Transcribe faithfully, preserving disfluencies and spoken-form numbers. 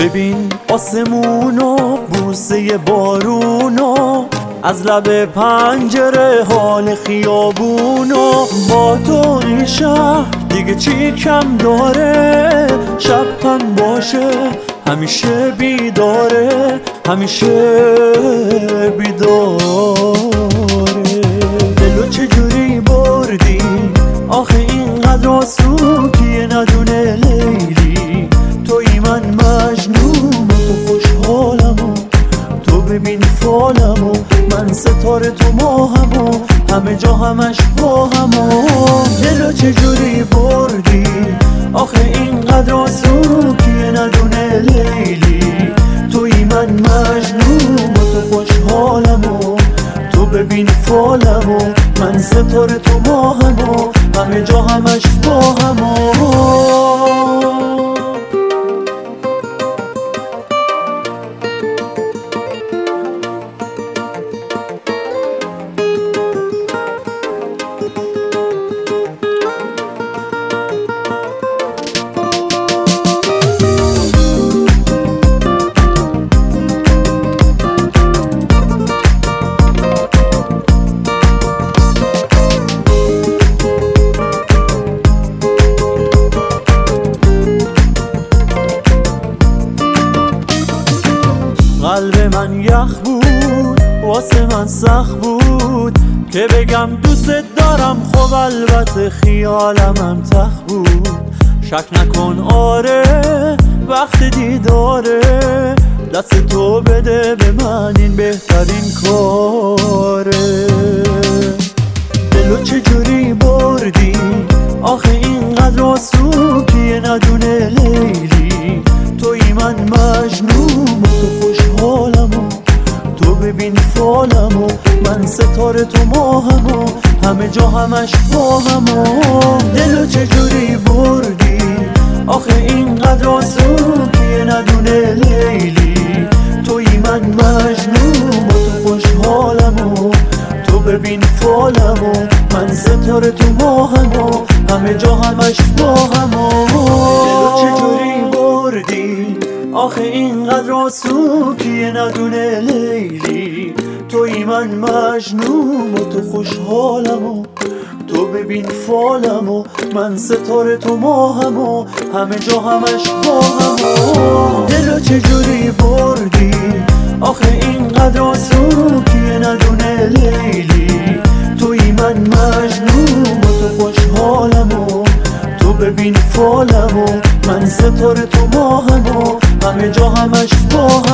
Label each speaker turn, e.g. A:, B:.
A: ببین آسمونو، بوسه بارونو، از لب پنجره حال خیابونو. با تو این شهر دیگه چی کم داره؟ شب هم باشه همیشه بیداره، همیشه بیداره. دلو چجوری بردی آخه اینقدر آسوکیه ندونه لیلی؟ توی من مجنون و تو خوشحالم و تو ببین فالم و من ستاره تو ماهم و همه جا همش با هم و دلو چجوری بردی آخه اینقدر آسوکیه ندونه لیلی؟ توی من مجنون و تو خوشحالم و تو ببین فالم و من ستاره تو ماهم و همه جا همش با هم و قلب من یخ بود، واسه من سخت بود که بگم دوست دارم، خب البته خیالم هم تخت بود. شک نکن آره وقت دیداره، دست تو بده به من این بهترین کاره. دلو چجوری بردی آخه اینقدر آسوکیه ندونه لیلی؟ توی من مجنون و تو خوشحالم و تو ببین فالم و من ستاره تو ماهم و همه جا همش با هم و دلو چجوری بردی آخه اینقدر آسوکیه ندونه لیلی؟ توی من مجنون و تو خوشحالم و تو ببین فالم و من ستاره تو ماهم و همه جا همش با هم و دلو چجوری بردی آخه اینقدر آسوکیه ندونه لیلی؟ توی من مجنون و تو خوشحالم و تو ببین فالم و من ستاره تو ماهم و همه جا همش با هم و دلو چجوری بردی آخه اینقدر آسوکیه ندونه لیلی؟ توی من مجنون و تو خوشحالم و تو ببین فالم و من ستاره تو ماهم و همه جا همش با هم